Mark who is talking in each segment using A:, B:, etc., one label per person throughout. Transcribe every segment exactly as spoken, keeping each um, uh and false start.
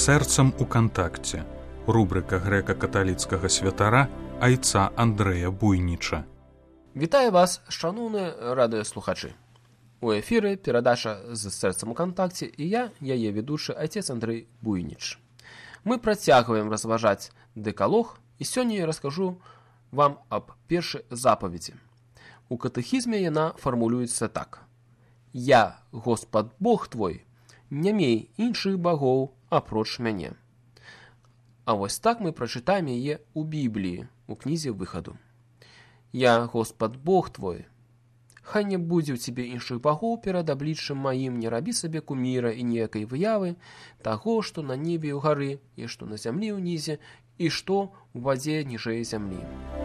A: сэрцам у кантакце. Рубрика грэка-каталіцкага святара айца Андрэя Буйніча.
B: Вітаю вас, шановныя радыёслухачы. У эфіры перадача з сэрцам у кантакце і я, яе ведучы айцец Андрэй Буйніч. Мы працягваем разважаць дэкалог, і сёння я раскажу вам аб першай запаведзі. У катэхізме яна фармулюецца так. «Я, Господ Бог твой, не мей іншых багоў апроч мяне». А вось так мы прачытаем яе ў Бібліі, у кнізе Выхаду. «Я, Господ Бог твой, хай не будзе ў цябе іншых багоў перад абліччам маім, не рабі сабе куміра і ніякай выявы таго, што на небе ў гары, і што на зямлі ўнізе, і што ў вадзе ніжэй зямлі».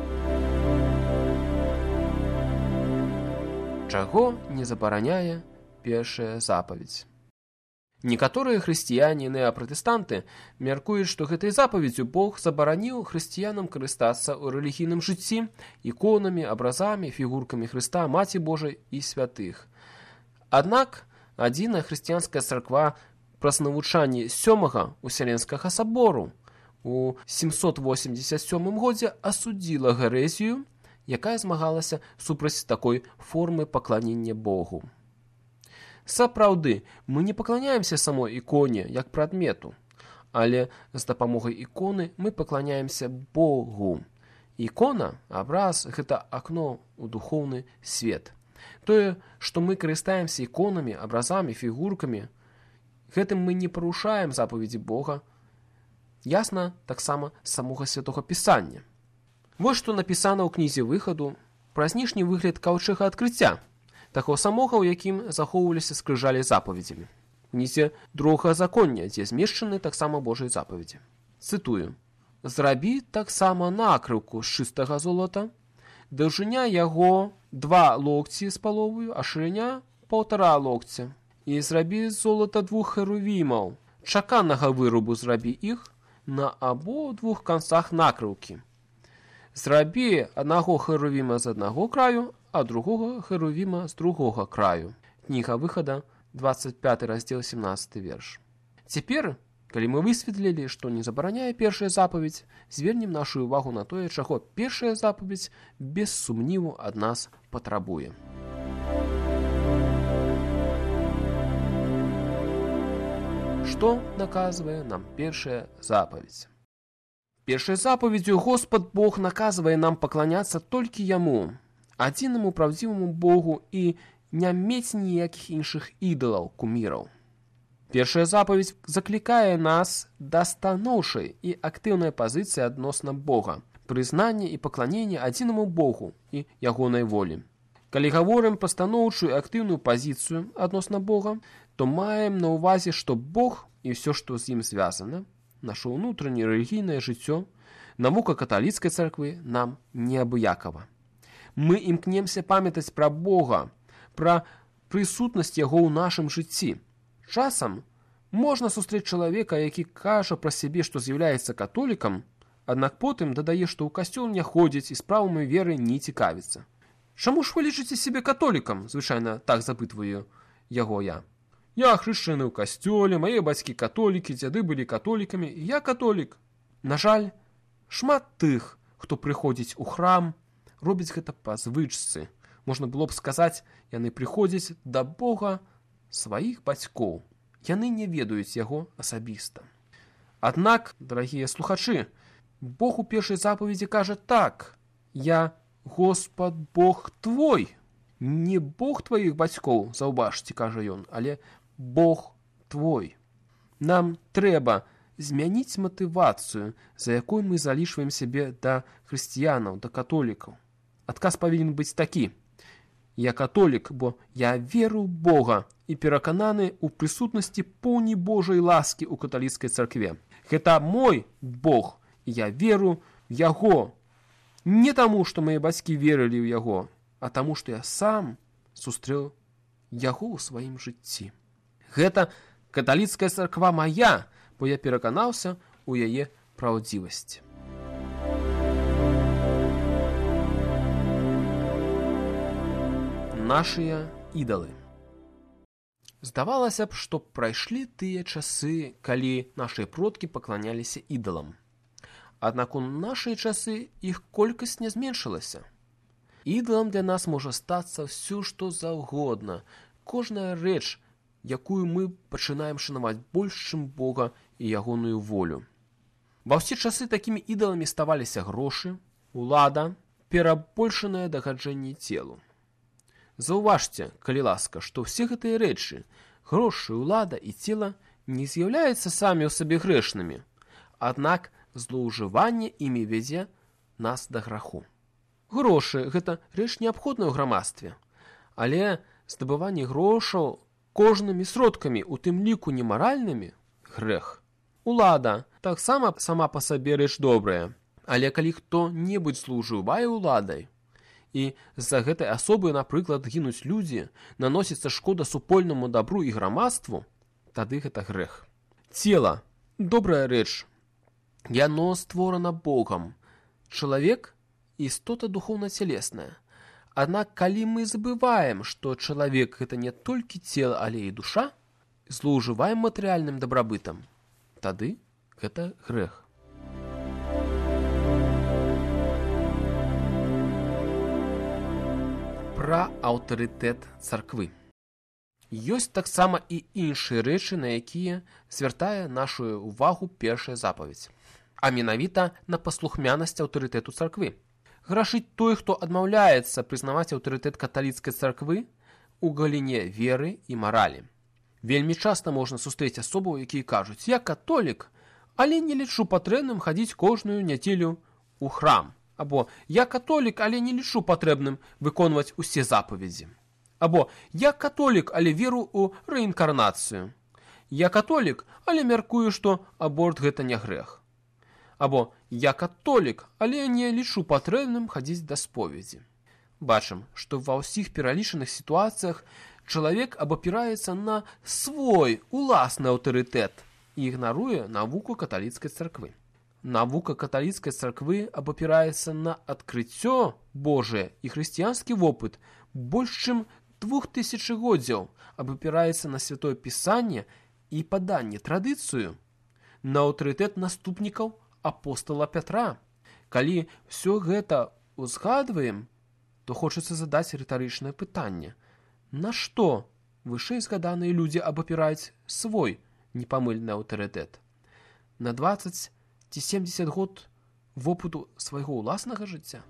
B: Чаго не забараняе першая запаведзь? Некаторыя хрысціяне і неапратэстанты мяркуюць, што гэтай запаведзю Бог забараніў хрысціянам карыстацца ў рэлігійным жыцці іконамі, абразамі, фігуркамі Хрыста, Маці Божай і святых. Аднак адзіная хрысціянская царква праз навучанне сёмага Уселенскага сабору у сямсот восемьдесят сёмым годзе асудзіла гэрэзію, якая змагалася супраць такой формы пакланення Богу. Сапраўды, мы не пакланяемся самой іконе як прадмету, але з дапамогай іконы мы пакланяемся Богу. Ікона, абраз – гэта акно ў духоўны свет. Тое, што мы карыстаемся іконамі, абразамі, фігуркамі, гэтым мы не парушаем запаведзі Бога. Ясна таксама з самога святога Пісання. Вось што напісана ў кнізе Выхаду пра знешні выгляд каўчэга адкрыцця, таго самога, у якім захоўваліся скрыжалі запаведзямі. У кнізе другога законня, дзе змешчаны таксама Божыя запаведзі. Цытую. «Зрабі таксама накрыўку з чыстага золата, даўжыня яго два локці з паловаю, а шырыня паўтара локця. І зрабі з золата двух херувімаў, чаканага вырубу зрабі іх на абодвух канцах накрыўкі. Зрабі аднаго херувіма з аднаго краю, а другога херувіма з другога краю». Кніга Выхада, двадцать пятый раздзел, семнадцатый верш. Цяпер, калі мы высветлілі, што не забараняе першая запаведзь, звернем нашу увагу на тое, чаго першая запаведзь без сумніву ад нас патрабуе. Што наказвае нам першая запаведзь? Першай запаведзю Господ Бог наказвае нам пакланяцца толькі Яму, адзінаму праўдзіваму Богу, і не мець ніякіх іншых ідалаў, куміраў. Першая запаведзь заклікае нас да станоўчай і актыўнай пазіцыі адносна Бога, прызнання і пакланення адзінаму Богу і ягонай волі. Калі гаворым пра станоўчую і актыўную пазіцыю адносна Бога, то маем на ўвазе, што Бог і ўсё, што з ім звязана, наша ўнутранае рэлігійнае жыццё, навука каталіцкай царквы нам неабыякава. Мы імкнемся памятаць пра Бога, пра прысутнасць Яго ў нашым жыцці. Часам можна сустрэць чалавека, які кажа пра сябе, што з'яўляецца католікам, аднак потым дадае, што ў касцёл не ходзіць і справамі веры не цікавіцца. «Чаму ж вы лічыце сябе католікам?» – звычайна так запытваю яго я. «Я хрышчаны ў касцёле, мае бацькі католікі, дзяды былі католікамі, і я католік». На жаль, шмат тых, хто прыходзіць у храм, робіць гэта па звычцы. Можна было б сказаць, яны прыходзяць да Бога сваіх бацькоў. Яны не ведаюць яго асабіста. Аднак, дарагія слухачы, Бог у першай запаведзі кажа так: «Я, Господ Бог твой». Не Бог тваіх бацькоў, заўважце, кажа ён, але Бог твой. Нам трэба змяніць матывацыю, за якой мы залічваем сябе да хрысціянаў, да католікаў. Адказ павінен быць такі: «Я католік, бо я веру ў Бога і перакананы ў прысутнасці поўні Божай ласкі ў каталіцкай царкве. Гэта мой Бог, і я веру в Яго. Не таму, што мае бацькі верылі ў Яго, а таму, што я сам сустрэў Яго ў сваім жыцці. Гэта каталіцкая царква мая, бо я пераканаўся ў яе праўдзівасці». Нашыя ідалы. Здавалася б, што прайшлі тыя часы, калі нашыя продкі пакланяліся ідалам. Аднак у нашыя часы іх колькасць не зменшылася. Ідалам для нас можа стацца ўсё, што заўгодна. Кожная рэч, якую мы пачынаем шанаваць больш, чым Бога і ягоную волю. Ва ўсе часы такімі ідаламі ставаліся грошы, улада, перабольшанае дагаджанне целу. Заўважце, калі ласка, што ўсе гэтыя рэчы, грошы, улада і цела не з'яўляюцца самі ў сабе грэшнымі, аднак злоўжыванне імі вядзе нас да граху. Грошы – гэта рэч неабходная ў грамадстве, але здабыванне грошаў кожнымі сродкамі, у тым ліку немаральнымі – грэх. Улада таксама сама па сабе рэч добрая, але калі хто-небудзь злоўжывае уладай, і з-за гэтай асобы, напрыклад, гінуць людзі, наносіцца шкода супольнаму дабру і грамадству, тады гэта грэх. Цела – добрая рэч. Яно створана Богам. Чалавек – істота духоўна-цялесная. Аднак, калі мы забываем, што чалавек – гэта не толькі цела, але і душа, злоўжываем матэрыяльным дабрабытам, тады гэта грэх. Пра аўтарытэт царквы. Ёсць таксама і іншыя рэчы, на якія звяртае нашу ўвагу першая запаведзь, а менавіта на паслухмянасць аўтарытэту царквы. Грашыць той, хто адмаўляецца прызнаваць аўтарытэт каталіцкай царквы у галіне веры і маралі. Вельмі часта можна сустрэць асобаў, якія кажуць: «Я католік, але не лічу патрэбным хадзіць кожную нядзелю ў храм». Або «Я католік, але не лічу патрэбным выконваць усе запаведзі». Або «Я католік, але веру ў рэінкарнацыю». «Я католік, але мяркую, што аборт гэта не грэх». Або «Я католік, але не лічу патрэбным хадзіць да споведзі». Бачым, што ва ўсіх пералічаных сітуацыях чалавек абапіраецца на свой уласны аўтарытэт і ігнаруе навуку каталіцкай царквы. Навука каталіцкай царквы абапіраецца на адкрыццё Божае і хрысціянскі вопыт больш чым двух тысячагоддзяў, абапіраецца на святое пісанне і паданне традыцыю, на аўтарытэт наступнікаў апостала Пятра. Калі ўсё гэта ўзгадваем, то хочацца задаць рытарычнае пытанне: на што вышэй згаданыя людзі абапіраюць свой непамыльны аўтарытэт? На дваццаць ці семдзесят год вопыту свайго ўласнага жыцця?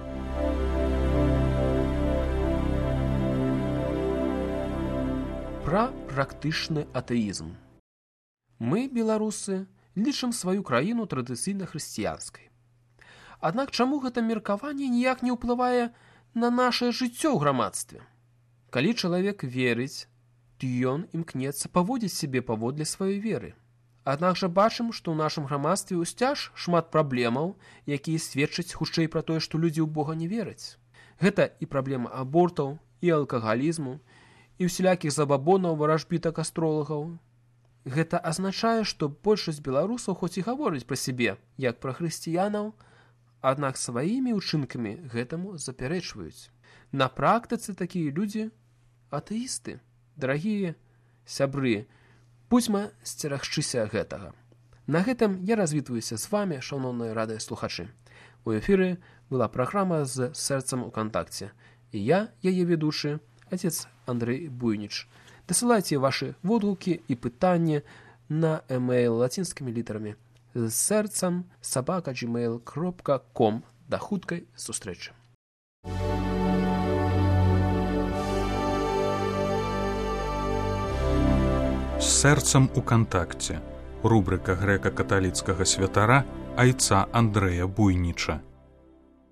B: Пра практычны атэізм. Мы, беларусы, лічым сваю краіну традыцыйна хрысціянскай. Аднак чаму гэта меркаванне ніяк не ўплывае на нашае жыццё ў грамадстве? Калі чалавек верыць, то ён імкнецца паводзіць сябе паводле сваёй веры. Аднак жа бачым, што ў нашым грамадстве ўсцяж шмат праблемаў, якія сведчаць хутчэй пра тое, што людзі ў Бога не вераць. Гэта і праблема абортаў, і алкагалізму, і усялякіх забабонаў, варажбітак астролагаў. Гэта азначае, што большасць беларусаў хоць і гаворыць пра сябе, як пра хрысціянаў, аднак сваімі ўчынкамі гэтаму запярэчваюць. На практыцы такія людзі атэісты. Дарагія сябры, будзьма сцерагчыся гэтага. На гэтым я развітваюся з вамі, шаноўныя радыёслухачы. У эфіры была праграма «З сэрцам у кантакце». І я, яе ведучы, отец Андрей Буйніч. Дасылайце вашы водгукі і пытанні на эмейл лацінскімі літарамі з сэрцам сабака джимейл кропка ком. Да хуткай сустрэчы.
A: З сэрцам у кантакце. Рубрыка грэка-каталіцкага святара айца Андрэя Буйніча.